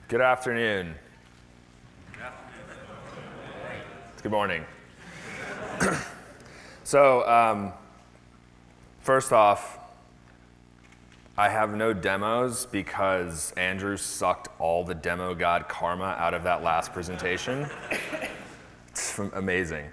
Good afternoon. It's good morning. So, first off, I have no demos because Andrew sucked all the demo god karma out of that last presentation. It's amazing.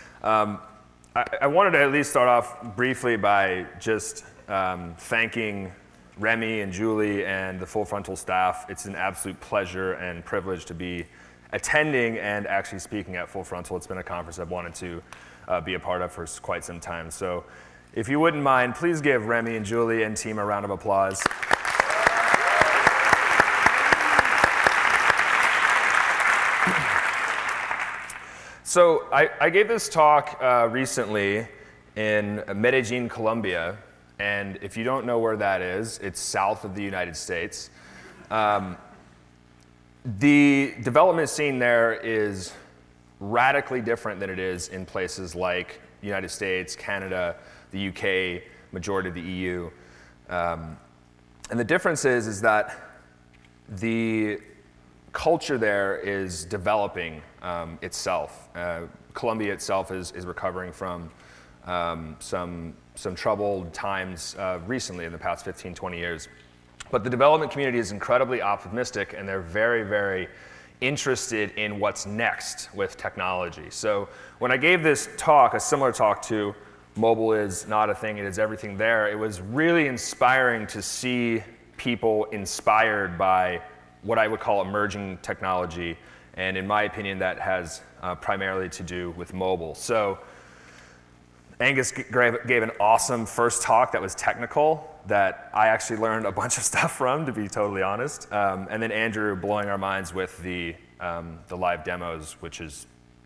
I wanted to at least start off briefly by just thanking Remy and Julie and the Full Frontal staff. It's an absolute pleasure and privilege to be attending and actually speaking at Full Frontal. It's been a conference I've wanted to be a part of for quite some time. So if you wouldn't mind, please give Remy and Julie and team a round of applause. So I gave this talk recently in Medellin, Colombia. And if you don't know where that is, it's south of the United States. The development scene there is radically different than it is in places like the United States, Canada, the UK, majority of the EU. And the difference is that the culture there is developing itself. Colombia itself is recovering from some troubled times recently in the past 15, 20 years. But the development community is incredibly optimistic, and they're very, very interested in what's next with technology. So when I gave this talk, a similar talk to Mobile is Not a Thing, It Is Everything There, it was really inspiring to see people inspired by what I would call emerging technology. And in my opinion, that has primarily to do with mobile. So Angus gave an awesome first talk that was technical that I actually learned a bunch of stuff from, to be totally honest. And then Andrew blowing our minds with the live demos, which is,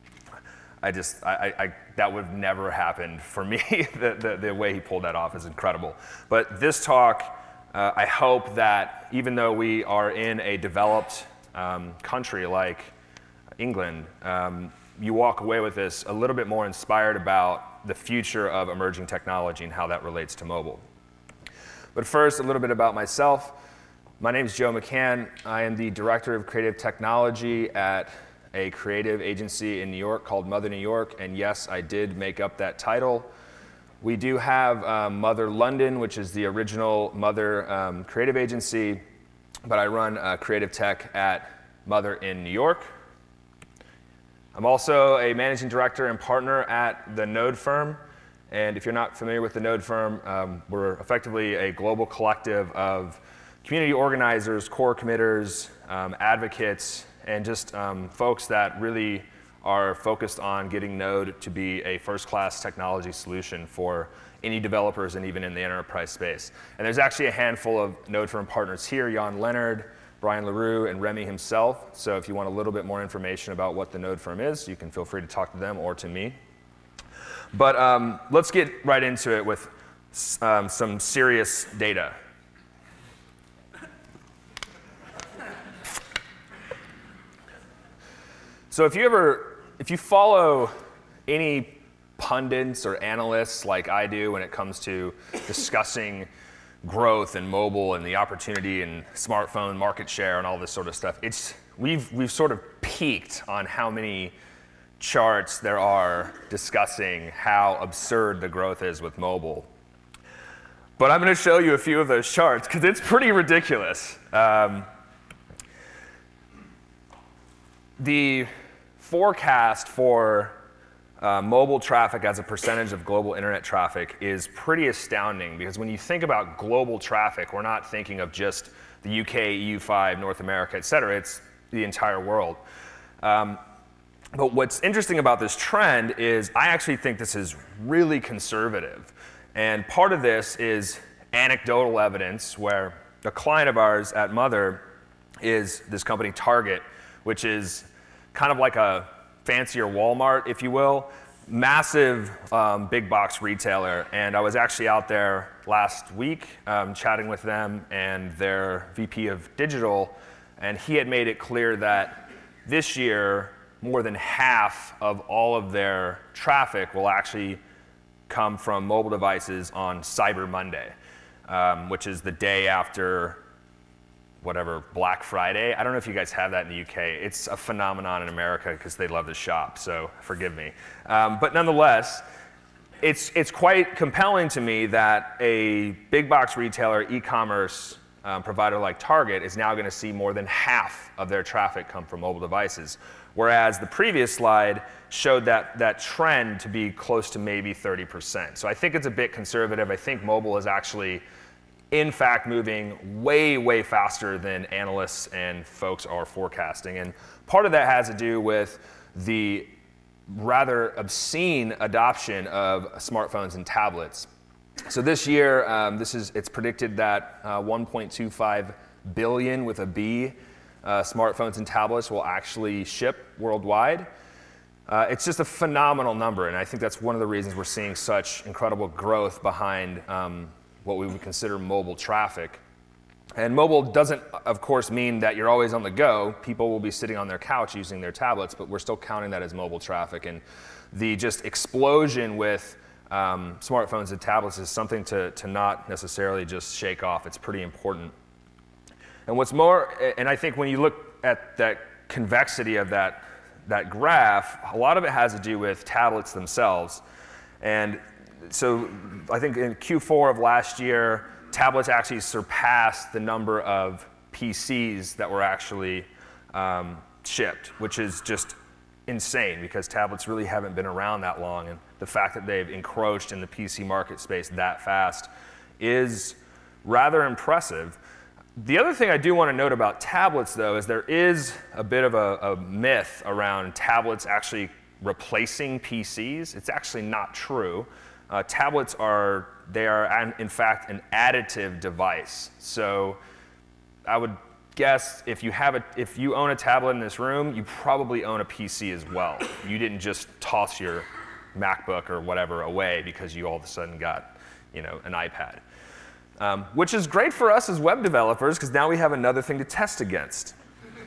that would have never happened for me. The way he pulled that off is incredible. But this talk, I hope that even though we are in a developed country like England, you walk away with this a little bit more inspired about the future of emerging technology and how that relates to mobile. But first, a little bit about myself. My name is Joe McCann. I am the Director of Creative Technology at a creative agency in New York called Mother New York, and yes, I did make up that title. We do have Mother London, which is the original Mother creative agency, but I run creative tech at Mother in New York. I'm also a managing director and partner at the Node Firm. And if you're not familiar with the Node Firm, we're effectively a global collective of community organizers, core committers, advocates, and just folks that really are focused on getting Node to be a first-class technology solution for any developers and even in the enterprise space. And there's actually a handful of Node Firm partners here, Jan Leonard, Brian LaRue, and Remy himself. So if you want a little bit more information about what the Node Firm is, you can feel free to talk to them or to me. But let's get right into it with some serious data. So if you follow any pundits or analysts like I do when it comes to discussing growth and mobile and the opportunity and smartphone market share and all this sort of stuff, we've sort of peaked on how many charts there are discussing how absurd the growth is with mobile. But I'm going to show you a few of those charts because it's pretty ridiculous. The forecast for mobile traffic as a percentage of global internet traffic is pretty astounding because when you think about global traffic, we're not thinking of just the UK, EU5, North America, et cetera. It's the entire world. But what's interesting about this trend is I actually think this is really conservative. And part of this is anecdotal evidence where a client of ours at Mother is this company Target, which is kind of like a fancier Walmart, if you will, massive big box retailer. And I was actually out there last week chatting with them and their VP of digital, and he had made it clear that this year, more than half of all of their traffic will actually come from mobile devices on Cyber Monday, which is the day after whatever, Black Friday. I don't know if you guys have that in the UK. It's a phenomenon in America because they love to shop, so forgive me. But nonetheless, it's quite compelling to me that a big box retailer, e-commerce provider like Target is now going to see more than half of their traffic come from mobile devices, whereas the previous slide showed that trend to be close to maybe 30%. So I think it's a bit conservative. I think mobile is actually, in fact, moving way, way faster than analysts and folks are forecasting. And part of that has to do with the rather obscene adoption of smartphones and tablets. So this year, it's predicted that 1.25 billion with a B smartphones and tablets will actually ship worldwide. It's just a phenomenal number, and I think that's one of the reasons we're seeing such incredible growth behind what we would consider mobile traffic. And mobile doesn't, of course, mean that you're always on the go. People will be sitting on their couch using their tablets, but we're still counting that as mobile traffic. And the just explosion with smartphones and tablets is something to not necessarily just shake off. It's pretty important. And what's more, and I think when you look at that convexity of that graph, a lot of it has to do with tablets themselves. And so I think in Q4 of last year, tablets actually surpassed the number of PCs that were actually shipped, which is just insane because tablets really haven't been around that long, and the fact that they've encroached in the PC market space that fast is rather impressive. The other thing I do want to note about tablets, though, is there is a bit of a myth around tablets actually replacing PCs. It's actually not true. Tablets are in fact an additive device. So I would guess if you own a tablet in this room, you probably own a PC as well. You didn't just toss your MacBook or whatever away because you all of a sudden got, an iPad. Which is great for us as web developers because now we have another thing to test against.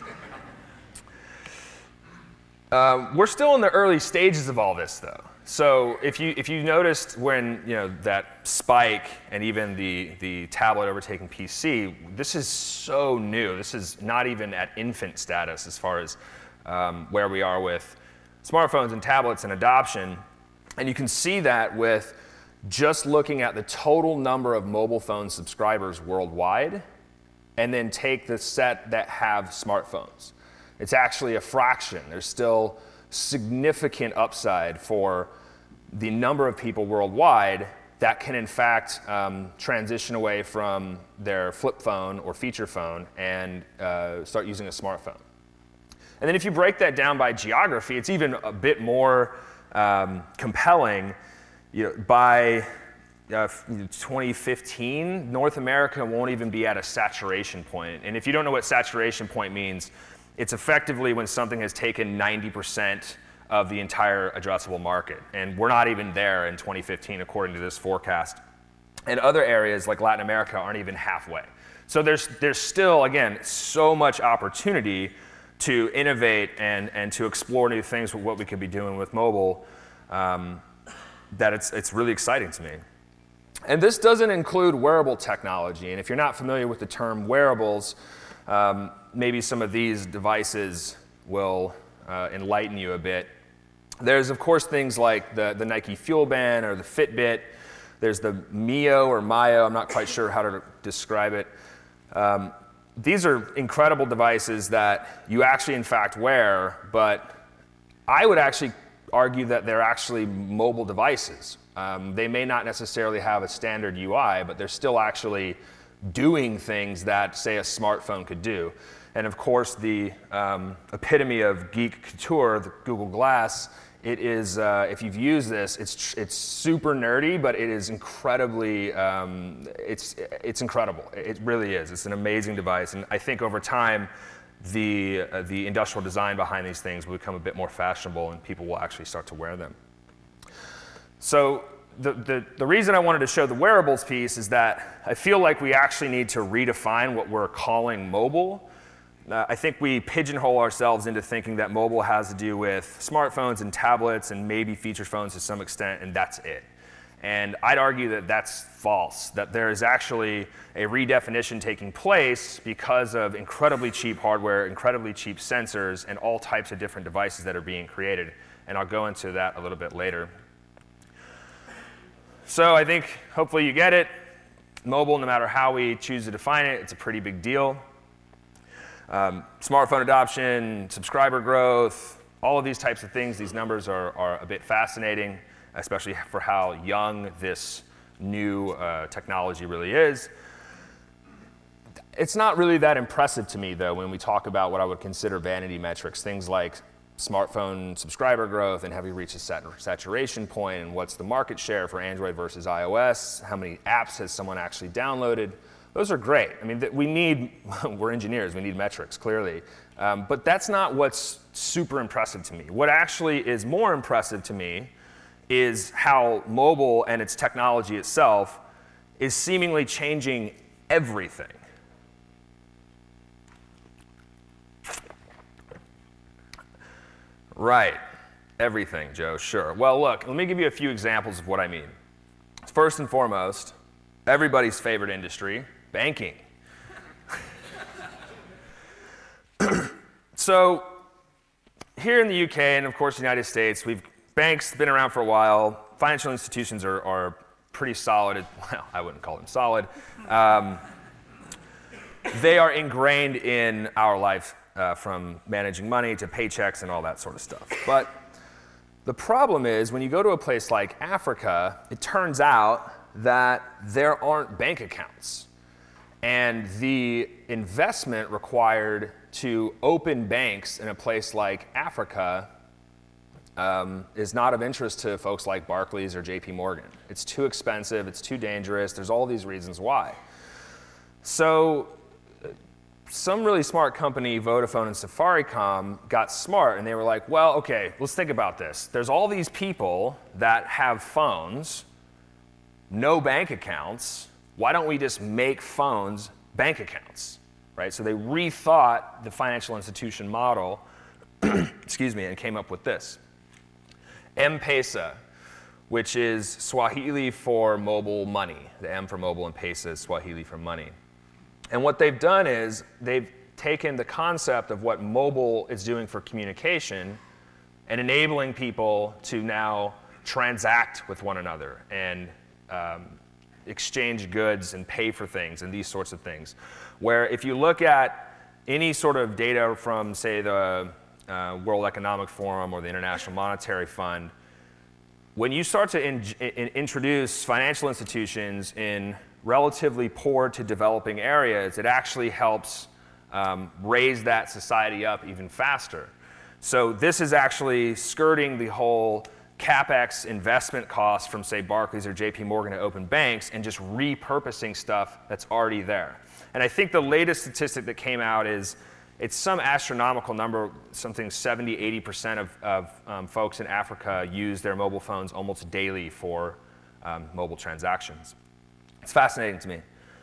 We're still in the early stages of all this, though. So if you noticed when that spike and even the tablet overtaking PC, this is so new. This is not even at infant status as far as where we are with smartphones and tablets and adoption. And you can see that with just looking at the total number of mobile phone subscribers worldwide, and then take the set that have smartphones. It's actually a fraction. There's still significant upside for the number of people worldwide that can in fact transition away from their flip phone or feature phone and start using a smartphone. And then if you break that down by geography, it's even a bit more compelling. By 2015, North America won't even be at a saturation point. And if you don't know what saturation point means, it's effectively when something has taken 90% of the entire addressable market. And we're not even there in 2015, according to this forecast. And other areas like Latin America aren't even halfway. So there's still, again, so much opportunity to innovate and to explore new things with what we could be doing with mobile that it's really exciting to me. And this doesn't include wearable technology. And if you're not familiar with the term wearables, maybe some of these devices will enlighten you a bit. There's, of course, things like the Nike Fuel Band or the Fitbit. There's the Mio or Mio, I'm not quite sure how to describe it. These are incredible devices that you actually, in fact, wear, but I would actually argue that they're actually mobile devices. They may not necessarily have a standard UI, but they're still actually doing things that, say, a smartphone could do. And of course, the epitome of geek couture, the Google Glass, it is, if you've used this, it's super nerdy, but it is incredibly, it's incredible. It really is. It's an amazing device. And I think over time, the industrial design behind these things will become a bit more fashionable and people will actually start to wear them. So the reason I wanted to show the wearables piece is that I feel like we actually need to redefine what we're calling mobile. I think we pigeonhole ourselves into thinking that mobile has to do with smartphones and tablets and maybe feature phones to some extent, and that's it. And I'd argue that that's false, that there is actually a redefinition taking place because of incredibly cheap hardware, incredibly cheap sensors, and all types of different devices that are being created. And I'll go into that a little bit later. So I think hopefully you get it. Mobile, no matter how we choose to define it, it's a pretty big deal. Smartphone adoption, subscriber growth, all of these types of things, these numbers are a bit fascinating, especially for how young this new technology really is. It's not really that impressive to me, though, when we talk about what I would consider vanity metrics, things like smartphone subscriber growth and have we reached a saturation point and what's the market share for Android versus iOS, how many apps has someone actually downloaded. Those are great. I mean, we're engineers, we need metrics, clearly. But that's not what's super impressive to me. What actually is more impressive to me is how mobile and its technology itself is seemingly changing everything. Right, everything, Joe, sure. Well, look, let me give you a few examples of what I mean. First and foremost, everybody's favorite industry, banking. So here in the UK and of course the United States, banks been around for a while. Financial institutions are pretty solid. Well, I wouldn't call them solid. They are ingrained in our life, from managing money to paychecks and all that sort of stuff. But the problem is when you go to a place like Africa, it turns out that there aren't bank accounts. And the investment required to open banks in a place like Africa is not of interest to folks like Barclays or JP Morgan. It's too expensive, it's too dangerous, there's all these reasons why. So some really smart company, Vodafone and Safaricom, got smart and they were like, well, okay, let's think about this. There's all these people that have phones, no bank accounts. Why don't we just make phones bank accounts, right? So they rethought the financial institution model, excuse me, and came up with this. M-Pesa, which is Swahili for mobile money. The M for mobile and Pesa is Swahili for money. And what they've done is they've taken the concept of what mobile is doing for communication and enabling people to now transact with one another and exchange goods and pay for things and these sorts of things. Where if you look at any sort of data from, say, the World Economic Forum or the International Monetary Fund, when you start to introduce financial institutions in relatively poor to developing areas, it actually helps raise that society up even faster. So this is actually skirting the whole CapEx investment costs from, say, Barclays or JP Morgan to open banks and just repurposing stuff that's already there. And I think the latest statistic that came out is it's some astronomical number, something 70–80% of folks in Africa use their mobile phones almost daily for mobile transactions. It's fascinating to me.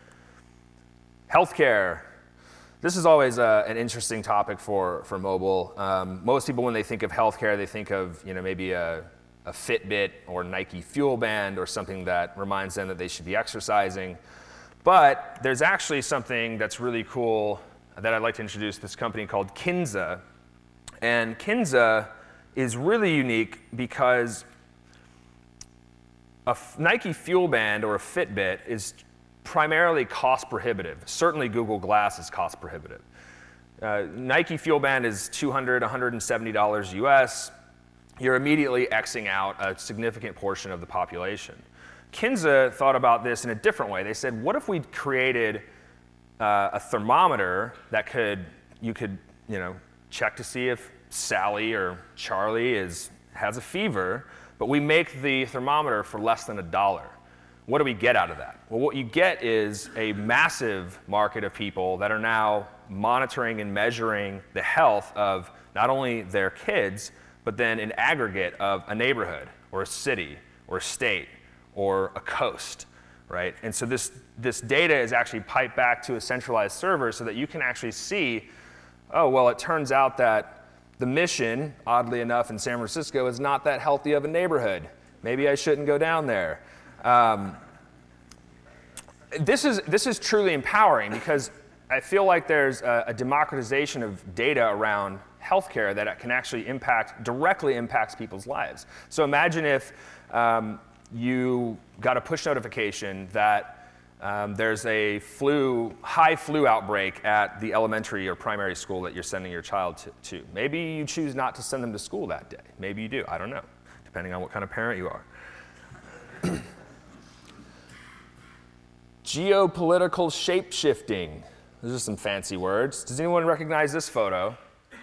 Healthcare. This is always an interesting topic for mobile. Most people, when they think of healthcare, they think of maybe a Fitbit or Nike Fuel Band or something that reminds them that they should be exercising. But there's actually something that's really cool that I'd like to introduce, this company called Kinza. And Kinza is really unique because a Nike Fuel Band or a Fitbit is primarily cost prohibitive. Certainly Google Glass is cost prohibitive. Nike Fuel Band is $200, $170 US. You're immediately Xing out a significant portion of the population. Kinza thought about this in a different way. They said, what if we created a thermometer that you could check to see if Sally or Charlie has a fever, but we make the thermometer for less than $1. What do we get out of that? Well, what you get is a massive market of people that are now monitoring and measuring the health of not only their kids, but then an aggregate of a neighborhood or a city or a state or a coast, right? And so this data is actually piped back to a centralized server so that you can actually see, oh, well, it turns out that the Mission, oddly enough, in San Francisco is not that healthy of a neighborhood. Maybe I shouldn't go down there. This is truly empowering because I feel like there's a democratization of data around healthcare that can actually directly impacts people's lives. So imagine if you got a push notification that there's a high flu outbreak at the elementary or primary school that you're sending your child to. Maybe you choose not to send them to school that day. Maybe you do, I don't know, depending on what kind of parent you are. Geopolitical shape-shifting. Those are some fancy words. Does anyone recognize this photo?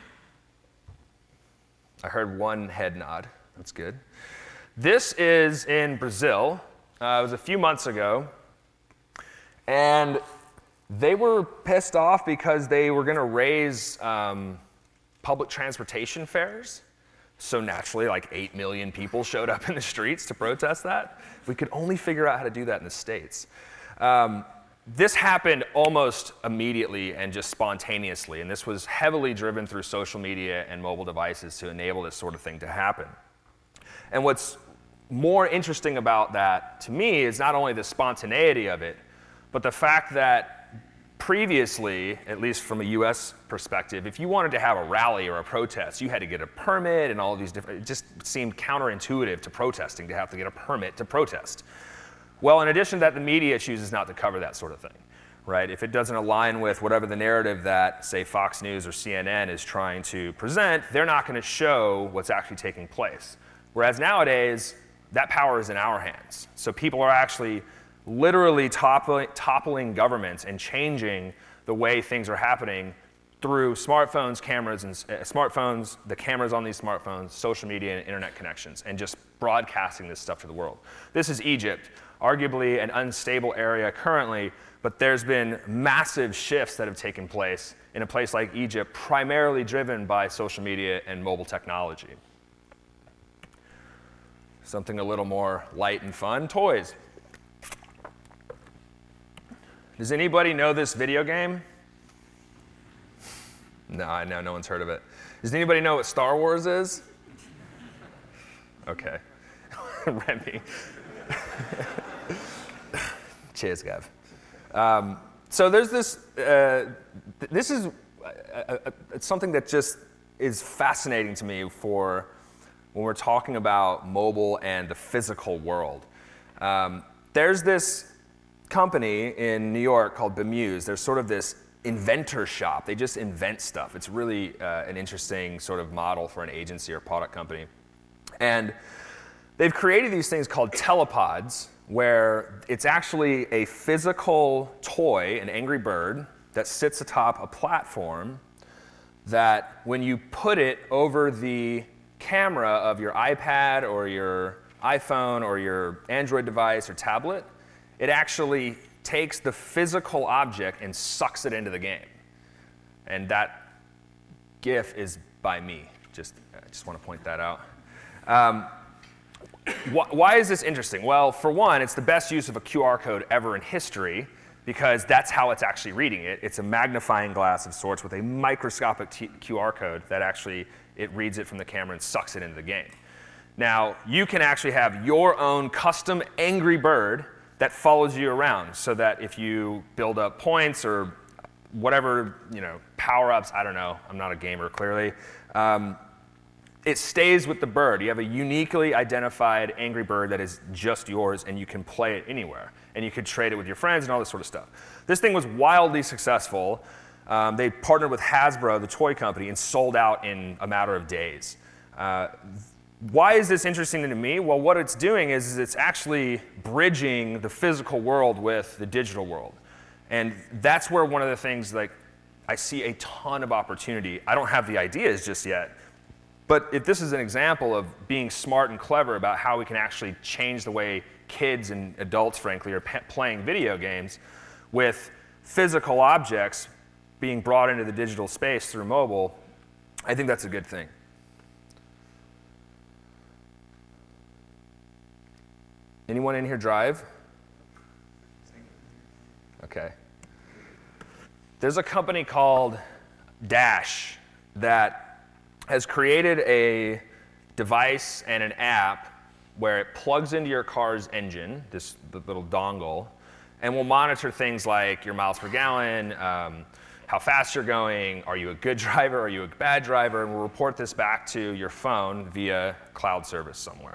I heard one head nod. That's good. This is in Brazil. It was a few months ago. And they were pissed off because they were going to raise public transportation fares. So naturally, like 8 million people showed up in the streets to protest that. We could only figure out how to do that in the States. This happened almost immediately and just spontaneously, and this was heavily driven through social media and mobile devices to enable this sort of thing to happen. And what's more interesting about that to me is not only the spontaneity of it, but the fact that previously, at least from a US perspective, if you wanted to have a rally or a protest, you had to get a permit and all of these different, it just seemed counterintuitive to protesting to have to get a permit to protest. Well, in addition to that, the media chooses not to cover that sort of thing, right? If it doesn't align with whatever the narrative that, say, Fox News or CNN is trying to present, they're not going to show what's actually taking place. Whereas nowadays, that power is in our hands. So people are actually literally toppling governments and changing the way things are happening through smartphones, cameras, and the cameras on these smartphones, social media, and internet connections, and just broadcasting this stuff to the world. This is Egypt, arguably an unstable area currently, but there's been massive shifts that have taken place in a place like Egypt, primarily driven by social media and mobile technology. Something a little more light and fun, toys. Does anybody know this video game? No, I know no one's heard of it. Does anybody know what Star Wars is? Okay. Remy. Cheers, Gav. So there's this, this is something that just is fascinating to me for when we're talking about mobile and the physical world. There's this company in New York called Bemuse. There's sort of this inventor shop. They just invent stuff. It's really an interesting sort of model for an agency or product company. And they've created these things called telepods, where it's actually a physical toy, an Angry Bird, that sits atop a platform that when you put it over the camera of your iPad or your iPhone or your Android device or tablet, it actually takes the physical object and sucks it into the game. And that GIF is by me. I just want to point that out. Why is this interesting? Well, for one, it's the best use of a QR code ever in history because that's how it's actually reading it. It's a magnifying glass of sorts with a microscopic QR code that actually, it reads it from the camera and sucks it into the game. Now, you can actually have your own custom Angry Bird that follows you around so that if you build up points or whatever, power-ups, I don't know, I'm not a gamer clearly, it stays with the bird. You have a uniquely identified Angry Bird that is just yours and you can play it anywhere. And you could trade it with your friends and all this sort of stuff. This thing was wildly successful. They partnered with Hasbro, the toy company, and sold out in a matter of days. Why is this interesting to me? Well, what it's doing is it's actually bridging the physical world with the digital world. And that's where one of the things, I see a ton of opportunity. I don't have the ideas just yet, but if this is an example of being smart and clever about how we can actually change the way kids and adults, frankly, are playing video games with physical objects being brought into the digital space through mobile, I think that's a good thing. Anyone in here drive? Okay. There's a company called Dash that has created a device and an app where it plugs into your car's engine, the little dongle, and will monitor things like your miles per gallon, how fast you're going, are you a good driver, are you a bad driver, and will report this back to your phone via cloud service somewhere.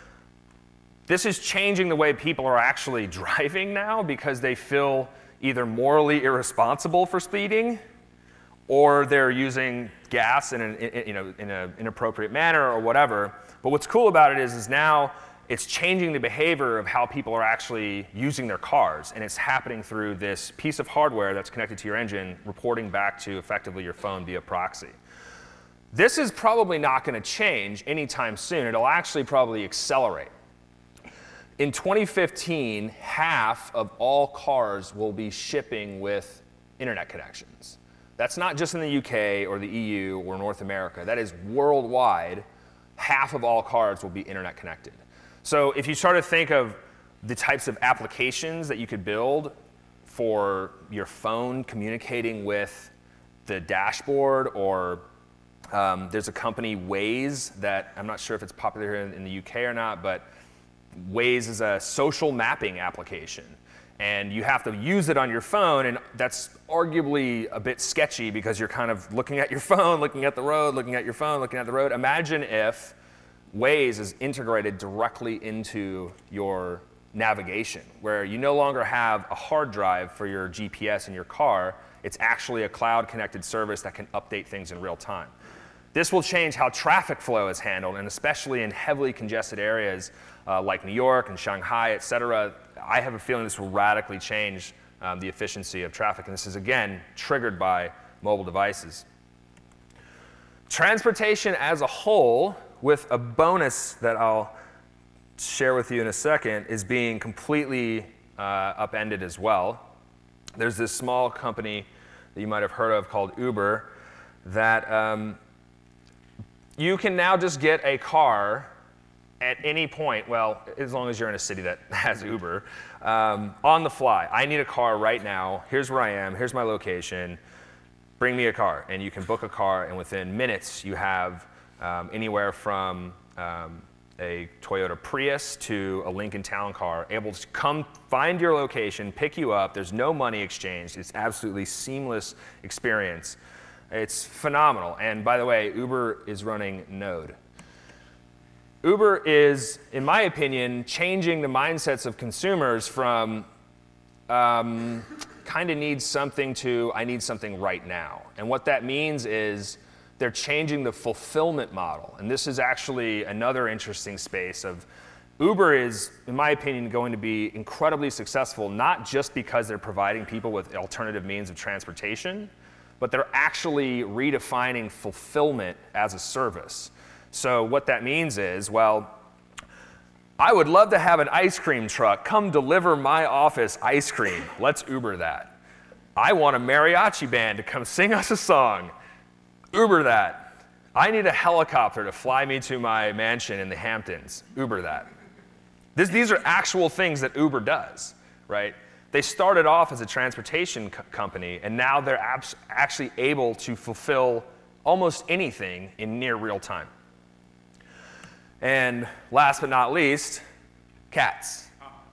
This is changing the way people are actually driving now because they feel either morally irresponsible for speeding, or they're using gas in an inappropriate manner or whatever. But what's cool about it is now it's changing the behavior of how people are actually using their cars, and it's happening through this piece of hardware that's connected to your engine, reporting back to effectively your phone via proxy. This is probably not going to change anytime soon. It'll actually probably accelerate. In 2015, half of all cars will be shipping with internet connections. That's not just in the UK or the EU or North America. That is worldwide. Half of all cars will be internet connected. So if you start to think of the types of applications that you could build for your phone communicating with the dashboard, or there's a company, Waze, that I'm not sure if it's popular here in the UK or not, but Waze is a social mapping application. And you have to use it on your phone, and that's arguably a bit sketchy because you're kind of looking at your phone, looking at the road, looking at your phone, looking at the road. Imagine if Waze is integrated directly into your navigation, where you no longer have a hard drive for your GPS in your car. It's actually a cloud-connected service that can update things in real time. This will change how traffic flow is handled, and especially in heavily congested areas like New York and Shanghai, et cetera. I have a feeling this will radically change the efficiency of traffic, and this is, again, triggered by mobile devices. Transportation as a whole, with a bonus that I'll share with you in a second, is being completely upended as well. There's this small company that you might have heard of called Uber that you can now just get a car at any point, well, as long as you're in a city that has Uber, on the fly. I need a car right now. Here's where I am. Here's my location. Bring me a car. And you can book a car, and within minutes you have anywhere from a Toyota Prius to a Lincoln Town Car able to come find your location, pick you up. There's no money exchanged. It's absolutely seamless experience. It's phenomenal. And by the way, Uber is running Node. Uber is, in my opinion, changing the mindsets of consumers from kind of need something to I need something right now. And what that means is they're changing the fulfillment model. And this is actually another interesting space of Uber is, in my opinion, going to be incredibly successful, not just because they're providing people with alternative means of transportation, but they're actually redefining fulfillment as a service. So what that means is, well, I would love to have an ice cream truck come deliver my office ice cream. Let's Uber that. I want a mariachi band to come sing us a song. Uber that. I need a helicopter to fly me to my mansion in the Hamptons. Uber that. These are actual things that Uber does, right? They started off as a transportation company, and now they're actually able to fulfill almost anything in near real time. And last but not least, cats.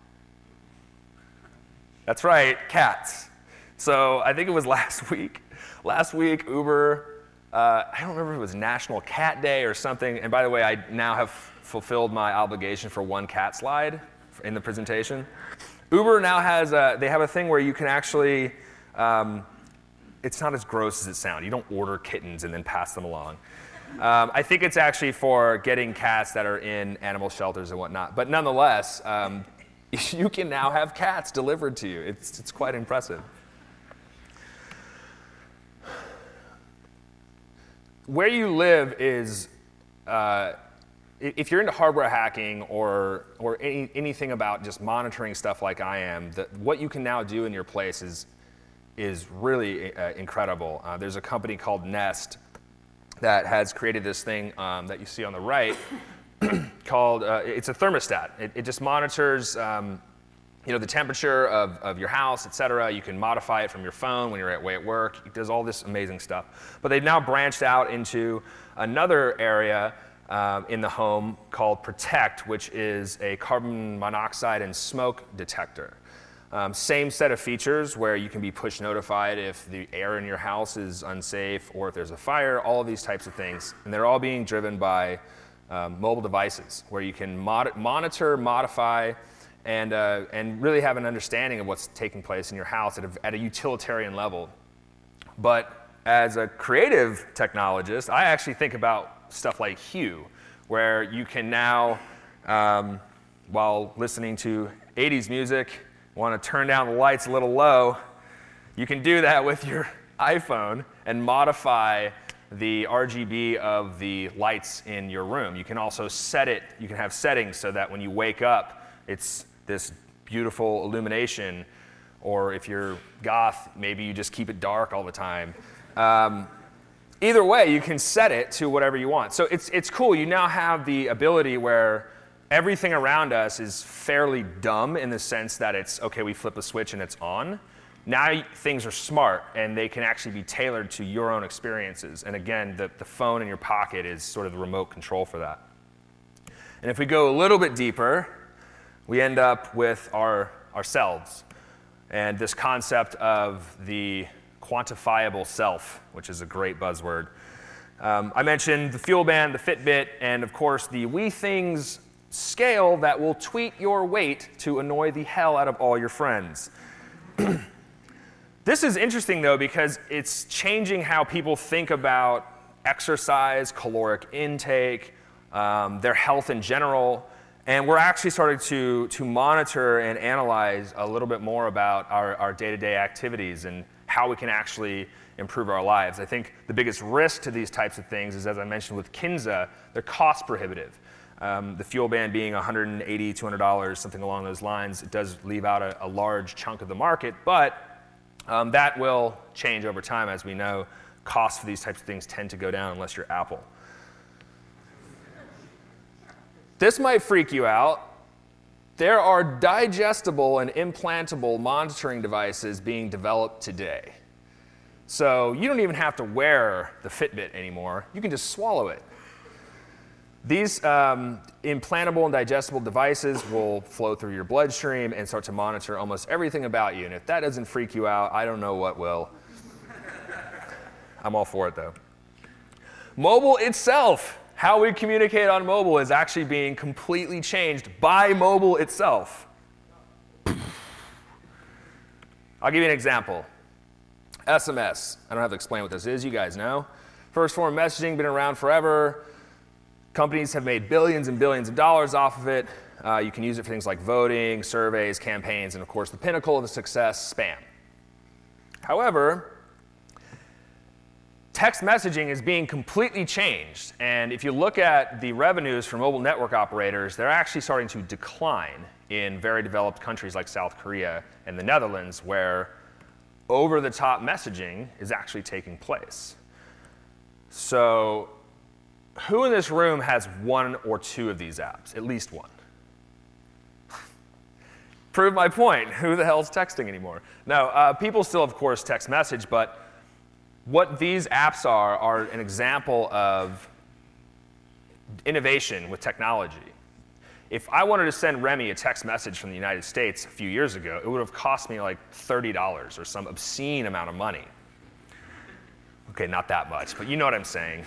That's right, cats. So I think it was last week. Last week, Uber, I don't remember if it was National Cat Day or something. And by the way, I now have fulfilled my obligation for one cat slide in the presentation. Uber now has, they have a thing where you can actually, it's not as gross as it sounds. You don't order kittens and then pass them along. I think it's actually for getting cats that are in animal shelters and whatnot. But nonetheless, you can now have cats delivered to you. It's quite impressive. Where you live is, if you're into hardware hacking or anything about just monitoring stuff like I am, what you can now do in your place is really incredible. There's a company called Nest that has created this thing that you see on the right called, it's a thermostat. It just monitors the temperature of your house, et cetera. You can modify it from your phone when you're away at work. It does all this amazing stuff. But they've now branched out into another area in the home called Protect, which is a carbon monoxide and smoke detector. Same set of features where you can be push notified if the air in your house is unsafe or if there's a fire, all of these types of things. And they're all being driven by mobile devices where you can monitor, modify, and really have an understanding of what's taking place in your house at a utilitarian level. But as a creative technologist, I actually think about stuff like Hue, where you can now, while listening to 80s music, want to turn down the lights a little low, you can do that with your iPhone and modify the RGB of the lights in your room. You can also set it, you can have settings so that when you wake up, it's this beautiful illumination, or if you're goth, maybe you just keep it dark all the time. Either way, you can set it to whatever you want. So it's cool. You now have the ability where everything around us is fairly dumb in the sense that it's, okay, we flip a switch and it's on. Now things are smart, and they can actually be tailored to your own experiences. And again, the phone in your pocket is sort of the remote control for that. And if we go a little bit deeper, we end up with ourselves and this concept of the quantifiable self, which is a great buzzword. I mentioned the FuelBand, the Fitbit, and of course the WeThings scale that will tweet your weight to annoy the hell out of all your friends. This is interesting though, because it's changing how people think about exercise, caloric intake, their health in general. And we're actually starting to monitor and analyze a little bit more about our day-to-day activities and how we can actually improve our lives. I think the biggest risk to these types of things is, as I mentioned with Kinza, they're cost prohibitive. The FuelBand being $180, $200, something along those lines, it does leave out a large chunk of the market, but that will change over time. As we know, costs for these types of things tend to go down unless you're Apple. This might freak you out. There are digestible and implantable monitoring devices being developed today. So you don't even have to wear the Fitbit anymore. You can just swallow it. These implantable and digestible devices will flow through your bloodstream and start to monitor almost everything about you. And if that doesn't freak you out, I don't know what will. I'm all for it, though. Mobile itself, how we communicate on mobile, is actually being completely changed by mobile itself. I'll give you an example. SMS. I don't have to explain what this is. You guys know. First form of messaging, been around forever. Companies have made billions and billions of dollars off of it. You can use it for things like voting, surveys, campaigns, and of course the pinnacle of the success, spam. However, text messaging is being completely changed. And if you look at the revenues for mobile network operators, they're actually starting to decline in very developed countries like South Korea and the Netherlands, where over-the-top messaging is actually taking place. So who in this room has one or two of these apps? At least one. Prove my point. Who the hell's texting anymore? No, people still, of course, text message, but what these apps are an example of innovation with technology. If I wanted to send Remy a text message from the United States a few years ago, it would have cost me like $30 or some obscene amount of money. Okay, not that much, but you know what I'm saying.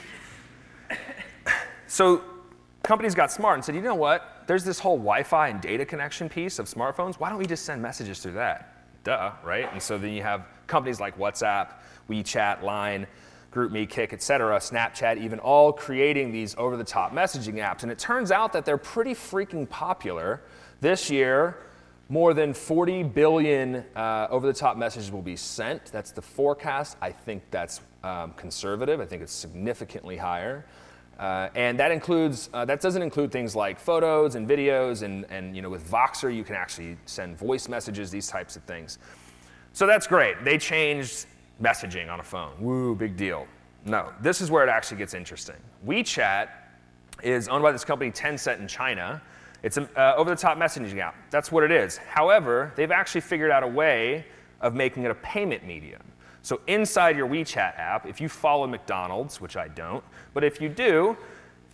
So companies got smart and said, you know what? There's this whole Wi-Fi and data connection piece of smartphones. Why don't we just send messages through that? Duh, right? And so then you have companies like WhatsApp, WeChat, Line, GroupMe, Kik, et cetera, Snapchat, even all creating these over-the-top messaging apps. And it turns out that they're pretty freaking popular. This year, more than 40 billion over-the-top messages will be sent. That's the forecast. I think that's conservative. I think it's significantly higher. And that includes, that doesn't include things like photos and videos, and you know, with Voxer, you can actually send voice messages, these types of things. So that's great. They changed messaging on a phone. Woo, big deal. No, this is where it actually gets interesting. WeChat is owned by this company, Tencent, in China. It's an over-the-top messaging app. That's what it is. However, they've actually figured out a way of making it a payment medium. So inside your WeChat app, if you follow McDonald's, which I don't, but if you do,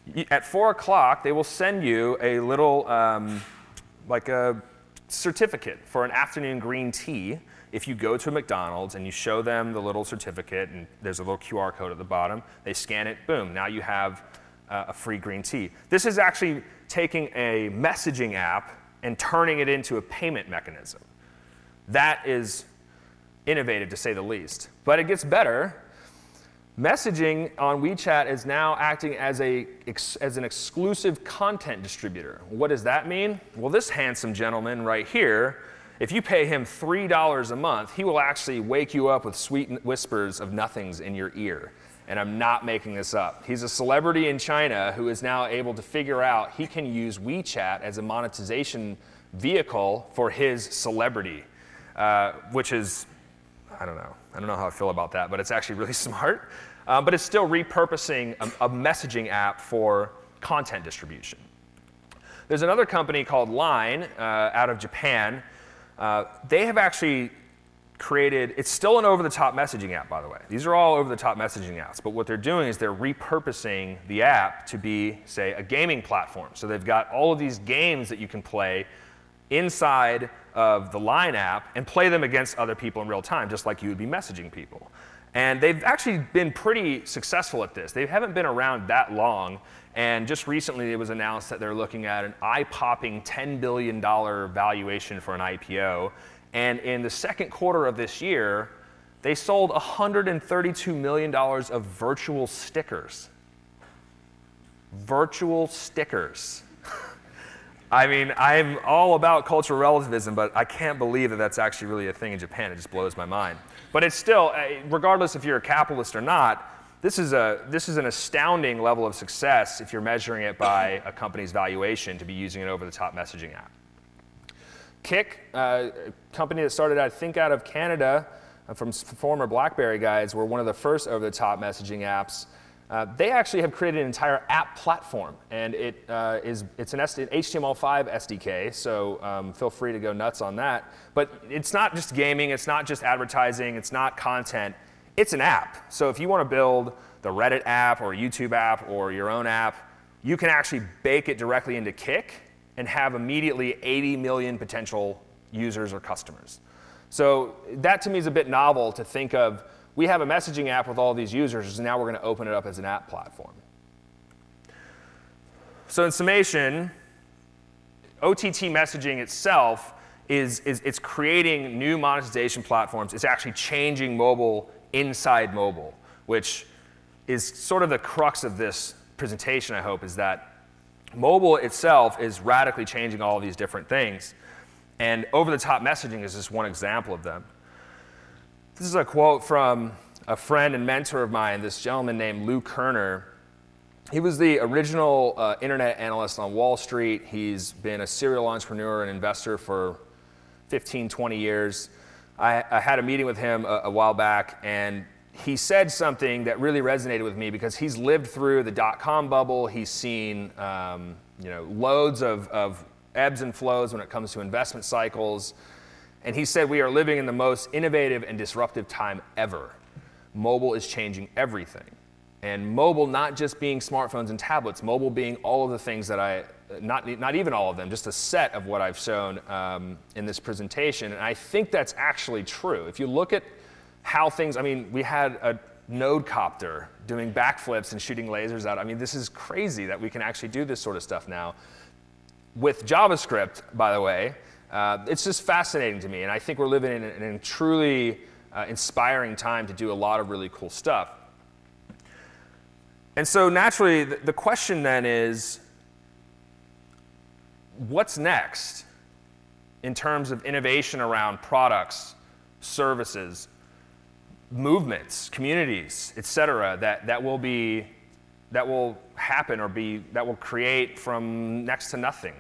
At 4 o'clock, they will send you a little, like a certificate for an afternoon green tea. If you go to a McDonald's and you show them the little certificate, and there's a little QR code at the bottom, they scan it, boom, now you have a free green tea. This is actually taking a messaging app and turning it into a payment mechanism. That is innovative, to say the least. But it gets better. Messaging on WeChat is now acting as an exclusive content distributor. What does that mean? Well, this handsome gentleman right here, if you pay him $3 a month, he will actually wake you up with sweet whispers of nothings in your ear. And I'm not making this up. He's a celebrity in China who is now able to figure out he can use WeChat as a monetization vehicle for his celebrity, which is, I don't know how I feel about that, but it's actually really smart. But it's still repurposing a messaging app for content distribution. There's another company called Line out of Japan. They have actually created, it's still an over-the-top messaging app, by the way. These are all over-the-top messaging apps, but what they're doing is they're repurposing the app to be, say, a gaming platform. So they've got all of these games that you can play inside of the Line app and play them against other people in real time, just like you would be messaging people. And they've actually been pretty successful at this. They haven't been around that long, and just recently it was announced that they're looking at an eye-popping $10 billion valuation for an IPO. And in the second quarter of this year, they sold $132 million of virtual stickers. Virtual stickers. I mean, I'm all about cultural relativism, but I can't believe that that's actually really a thing in Japan. It just blows my mind. But it's still, regardless if you're a capitalist or not, this is an astounding level of success if you're measuring it by a company's valuation to be using an over-the-top messaging app. Kik, a company that started, I think, out of Canada from former BlackBerry guys, were one of the first over-the-top messaging apps. They actually have created an entire app platform, and it's an HTML5 SDK, so feel free to go nuts on that. But it's not just gaming, it's not just advertising, it's not content, it's an app. So if you want to build the Reddit app or YouTube app or your own app, you can actually bake it directly into Kik and have immediately 80 million potential users or customers. So that to me is a bit novel to think of. We have a messaging app with all these users, and now we're going to open it up as an app platform. So in summation, OTT messaging itself it's creating new monetization platforms. It's actually changing mobile inside mobile, which is sort of the crux of this presentation, I hope, is that mobile itself is radically changing all of these different things. And over-the-top messaging is just one example of them. This is a quote from a friend and mentor of mine, this gentleman named Lou Kerner. He was the original internet analyst on Wall Street. He's been a serial entrepreneur and investor for 15, 20 years. I had a meeting with him a while back, and he said something that really resonated with me because he's lived through the dot-com bubble. He's seen loads of ebbs and flows when it comes to investment cycles. And he said, we are living in the most innovative and disruptive time ever. Mobile is changing everything. And mobile not just being smartphones and tablets, mobile being all of the things that not even all of them, just a set of what I've shown in this presentation. And I think that's actually true. If you look at how things, we had a node copter doing backflips and shooting lasers out. This is crazy that we can actually do this sort of stuff now. With JavaScript, by the way, it's just fascinating to me, and I think we're living in a truly inspiring time to do a lot of really cool stuff. And so naturally, the question then is, what's next in terms of innovation around products, services, movements, communities, et cetera, that will happen or that will create from next to nothing?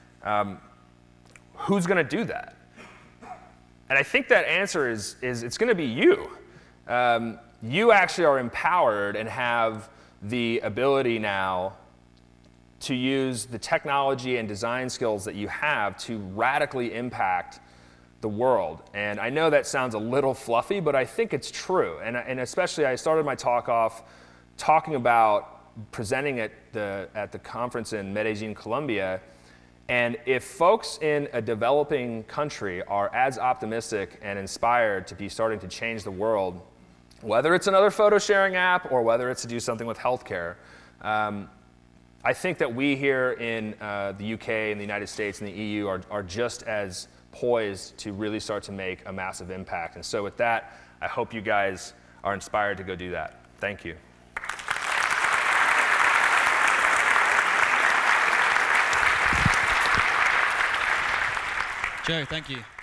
Who's going to do that? And I think that answer is it's going to be you. You actually are empowered and have the ability now to use the technology and design skills that you have to radically impact the world. And I know that sounds a little fluffy, but I think it's true. And especially I started my talk off talking about presenting at the conference in Medellin, Colombia. And if folks in a developing country are as optimistic and inspired to be starting to change the world, whether it's another photo sharing app or whether it's to do something with healthcare, I think that we here in the UK and the United States and the EU are just as poised to really start to make a massive impact. And so with that, I hope you guys are inspired to go do that. Thank you. Joe, thank you.